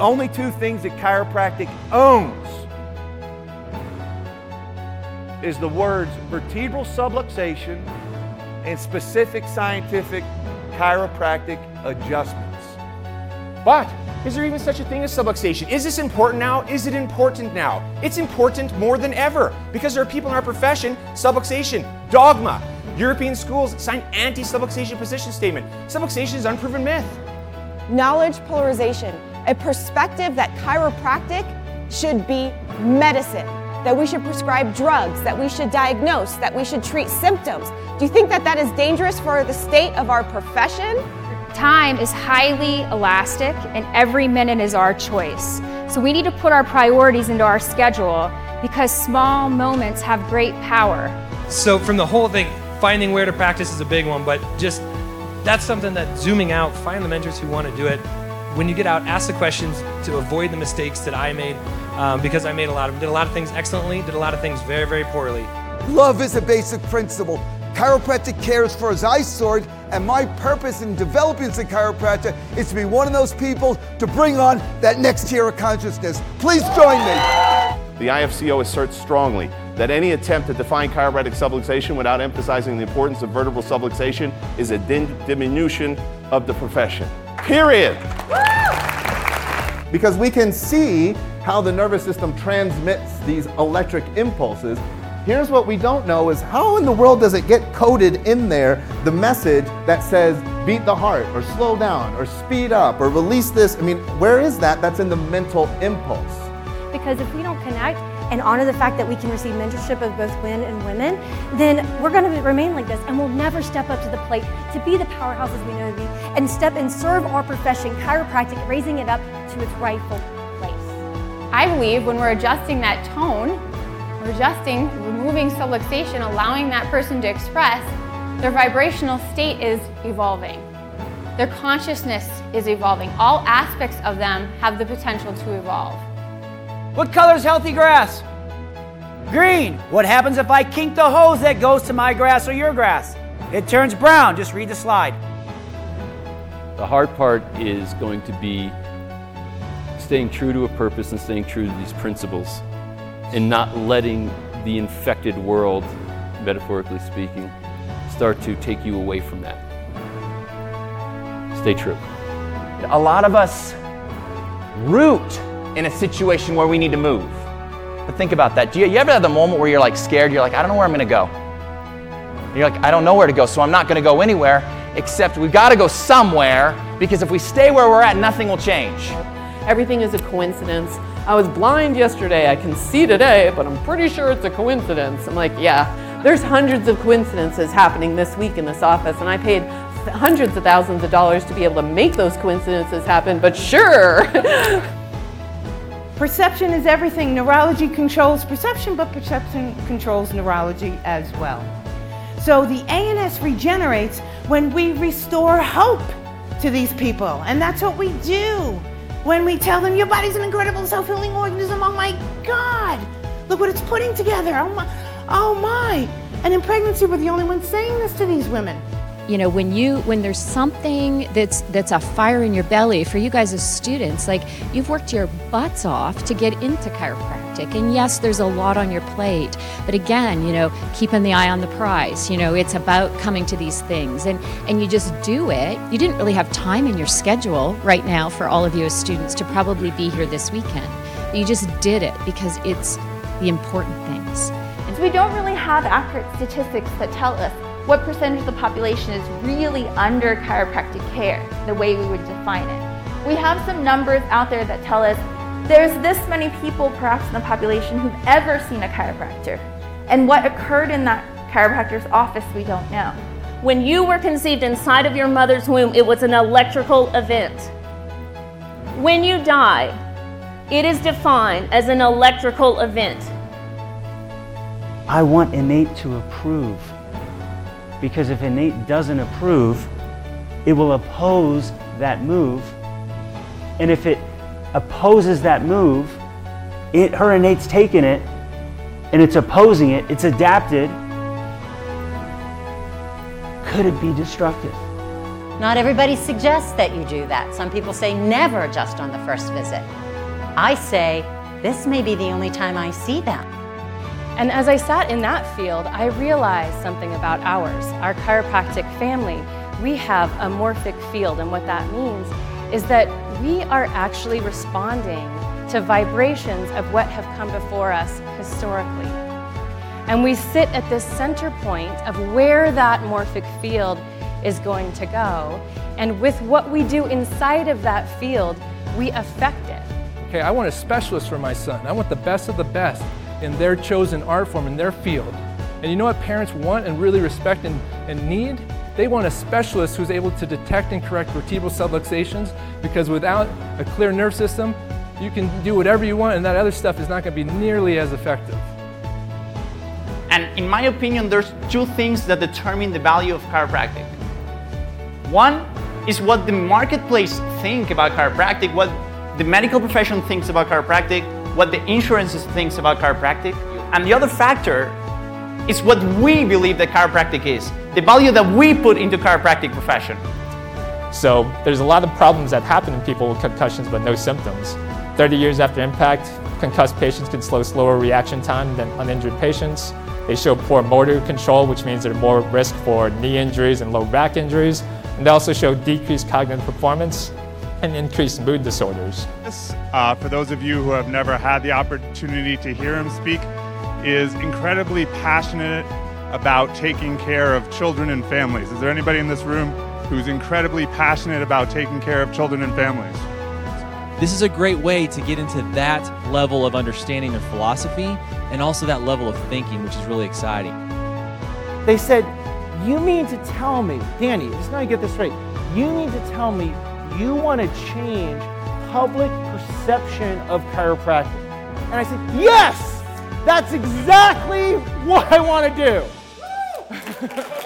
only two things that chiropractic owns is the words vertebral subluxation and specific scientific chiropractic adjustments. But is there even such a thing as subluxation? Is this important now? Is it important now? It's important more than ever because there are people in our profession, subluxation, dogma. European schools sign anti-subluxation position statement. Subluxation is unproven myth. Knowledge polarization, a perspective that chiropractic should be medicine, that we should prescribe drugs, that we should diagnose, that we should treat symptoms. Do you think that that is dangerous for the state of our profession? Time is highly elastic and every minute is our choice. So we need to put our priorities into our schedule because small moments have great power. So from the whole thing, finding where to practice is a big one, but just that's something that zooming out, find the mentors who want to do it. When you get out, ask the questions to avoid the mistakes that I made because I made a lot of them. Did a lot of things excellently, did a lot of things very, very poorly. Love is a basic principle. Chiropractic care, as far as I saw it, and my purpose in developing as a chiropractor is to be one of those people to bring on that next tier of consciousness. Please join me. The IFCO asserts strongly that any attempt to define chiropractic subluxation without emphasizing the importance of vertebral subluxation is a diminution of the profession. Period. Because we can see how the nervous system transmits these electric impulses. Here's what we don't know is how in the world does it get coded in there, the message that says beat the heart or slow down or speed up or release this. I mean, where is that? That's in the mental impulse. Because if we don't connect and honor the fact that we can receive mentorship of both men and women, then we're going to remain like this and we'll never step up to the plate to be the powerhouses we know to be and step and serve our profession, chiropractic, raising it up to its rightful place. I believe when we're adjusting that tone, we're adjusting, removing subluxation, allowing that person to express, their vibrational state is evolving. Their consciousness is evolving. All aspects of them have the potential to evolve. What color is healthy grass? Green. What happens if I kink the hose that goes to my grass or your grass? It turns brown. Just read the slide. The hard part is going to be staying true to a purpose and staying true to these principles and not letting the infected world, metaphorically speaking, start to take you away from that. Stay true. A lot of us root in a situation where we need to move. But think about that. Do you ever have the moment where you're like scared? You're like, I don't know where I'm going to go. You're like, I don't know where to go, so I'm not going to go anywhere, except we've got to go somewhere, because if we stay where we're at, nothing will change. Everything is a coincidence. I was blind yesterday, I can see today, but I'm pretty sure it's a coincidence. I'm like, yeah, there's hundreds of coincidences happening this week in this office, and I paid hundreds of thousands of dollars to be able to make those coincidences happen, but sure. Perception is everything. Neurology controls perception, but perception controls neurology as well. So the ANS regenerates when we restore hope to these people, and that's what we do. When we tell them, your body's an incredible self-healing organism, oh my God, look what it's putting together, oh my. And in pregnancy, we're the only ones saying this to these women. You know, when there's something that's a fire in your belly, for you guys as students, like you've worked your butts off to get into chiropractic, and yes, there's a lot on your plate, but again, you know, keeping the eye on the prize, you know, it's about coming to these things, and you just do it. You didn't really have time in your schedule right now for all of you as students to probably be here this weekend. You just did it because it's the important things. And so we don't really have accurate statistics that tell us what percentage of the population is really under chiropractic care, the way we would define it. We have some numbers out there that tell us there's this many people perhaps in the population who've ever seen a chiropractor. And what occurred in that chiropractor's office, we don't know. When you were conceived inside of your mother's womb, it was an electrical event. When you die, it is defined as an electrical event. I want Innate to approve. Because if Innate doesn't approve, it will oppose that move. And if it opposes that move, her Innate's taken it, and it's opposing it, it's adapted. Could it be destructive? Not everybody suggests that you do that. Some people say never adjust on the first visit. I say, this may be the only time I see them. And as I sat in that field, I realized something about ours, our chiropractic family. We have a morphic field, and what that means is that we are actually responding to vibrations of what have come before us historically. And we sit at this center point of where that morphic field is going to go. And with what we do inside of that field, we affect it. Okay, I want a specialist for my son. I want the best of the best in their chosen art form, in their field. And you know what parents want and really respect and need? They want a specialist who's able to detect and correct vertebral subluxations, because without a clear nerve system, you can do whatever you want and that other stuff is not going to be nearly as effective. And in my opinion, there's two things that determine the value of chiropractic. One is what the marketplace think about chiropractic, what the medical profession thinks about chiropractic, what the insurances thinks about chiropractic. And the other factor is what we believe that chiropractic is, the value that we put into chiropractic profession. So there's a lot of problems that happen in people with concussions but no symptoms. 30 years after impact, concussed patients can slower reaction time than uninjured patients. They show poor motor control, which means they're more at risk for knee injuries and low back injuries. And they also show decreased cognitive performance and increased mood disorders. For those of you who have never had the opportunity to hear him speak, is incredibly passionate about taking care of children and families. Is there anybody in this room who's incredibly passionate about taking care of children and families? This is a great way to get into that level of understanding of philosophy and also that level of thinking, which is really exciting. They said, you mean to tell me, Danny, just now you get this right, you mean to tell me you want to change public perception of chiropractic? And I said, yes! That's exactly what I want to do.